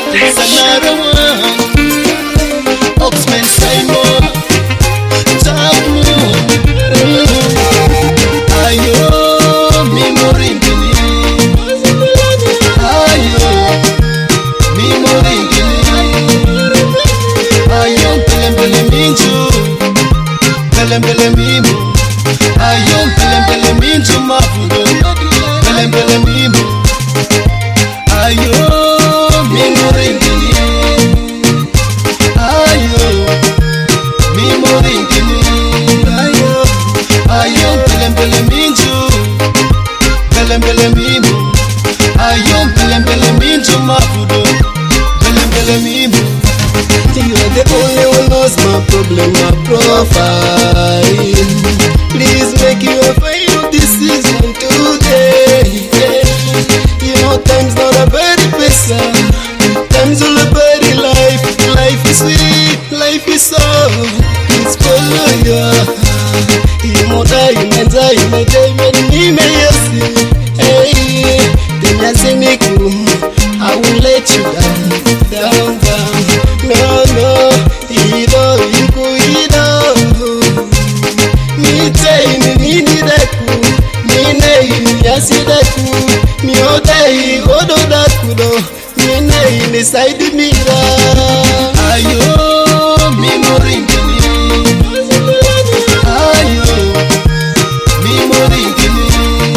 Sanarawa Oxman Simon Tabu Ayo Mimoringini Ayo Mimoringini Ayo Pelembele Minju Pelembele Mimu Ayo Pelembele Minju Mafudo Pelembele Mimu Ayo Mimoringini Ayo Mimoringini Ayo Pelembele Minju Pelembele Mimu Ayo Pelembele Minju Mafudo Pelembele Mimu. You are the only one knows my problem, my profile. Please make your final decision today. You know time's not a very pesa, time's all about life. Life is sweet, life is soft. It's follow you. You know that you may die, you may die, you may yesi. Hey, then I say Niku, I will let you down. No, Ido, Ido. Me tell me, need that cool. Me name, yes, that cool. Me all day, odo that cool. Me name, beside the mirror. Ayo, Mimoringini. Ayo, Mimoringini.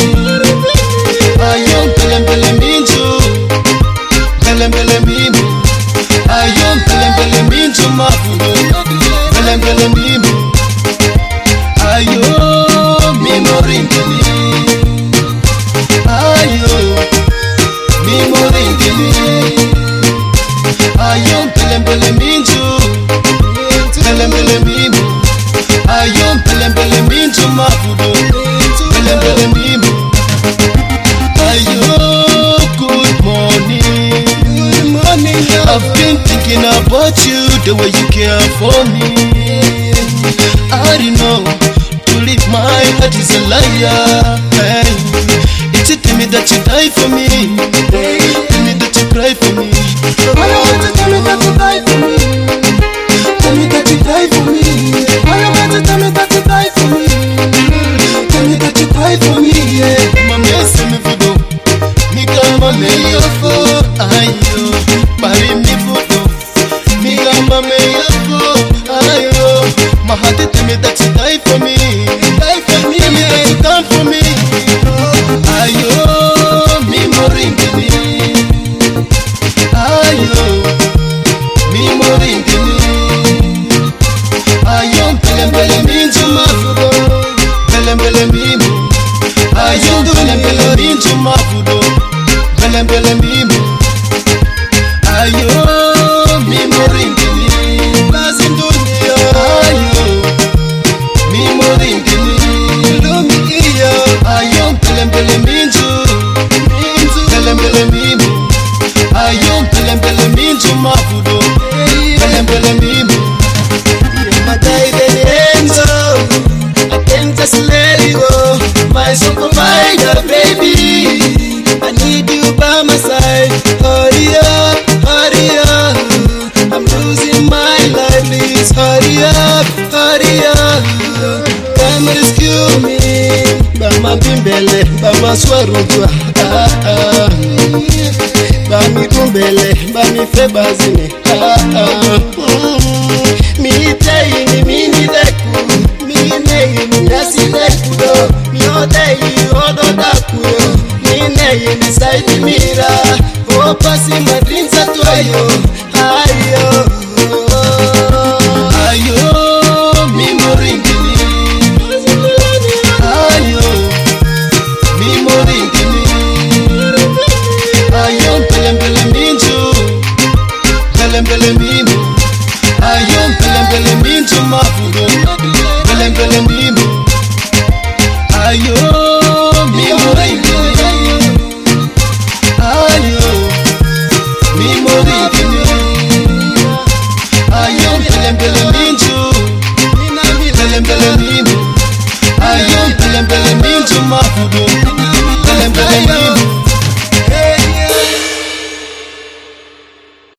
Ayo, Pelembele Minju. Pelembele Mimu. Ayo, Pelembele Minju Mafudo. Pelembele Mimu. Ayo, Mimoringini. Ayo, Mimoringini. Ayo, Pelembele Minju. Pelembele Mimu. Ayo, Pelembele Minju Mafudo. Pelembele Mimu. Ayo, good morning. Good morning, I've been thinking about you, the way you care for me. I don't know, to leave my heart is a liar. Hey, it's a tell me that you die for me. Tell me that you cry for me. I want to tell me that you die for me. Tell me that you die for me. I want to tell me that you die for me. Tell me that you cry for me. Yeah, mama, say me for do. Me kama me yofo, ayo, bari me foto. Me kama me yofo, ayo. My heart tell me that you die for me. Die for me. Tell me that you come for me. Ayo, Mimoringini. Ayo, Mimoringini. Ayo, Pelembele Minju Mafudo. Pelembele Mimu. Ayo, Pelembele Minju Mafudo. Pelembele Mimu. Ayo, Mimoringini. Bazindunia. Ayo, Mimoringini. Lumiya. Ayo, Pelembele Minju. Pelembele Mimu. Ayo, Pelembele Minju Mafudo. Pelembele Mimu. You're my diving angel. I can't just let you go. My soul provider, baby. I need you by my side. Hurry up, hurry up. I'm losing my life. Please hurry up, hurry up. Come rescue me. Bama bimbele, bama swarujwa. Bami kumbele, bami febazine. Mi tayini, mi ni deku. Mi neyi, mi yasi deku do. Mi odeyi, odo daku yo. Mi neyi, mi side mira. O pasi madrinza tuayo. Ayo. Ayo, Mimoringini. Ayo, Mimoringini. Ayo, Pelembele Minju. Pelembele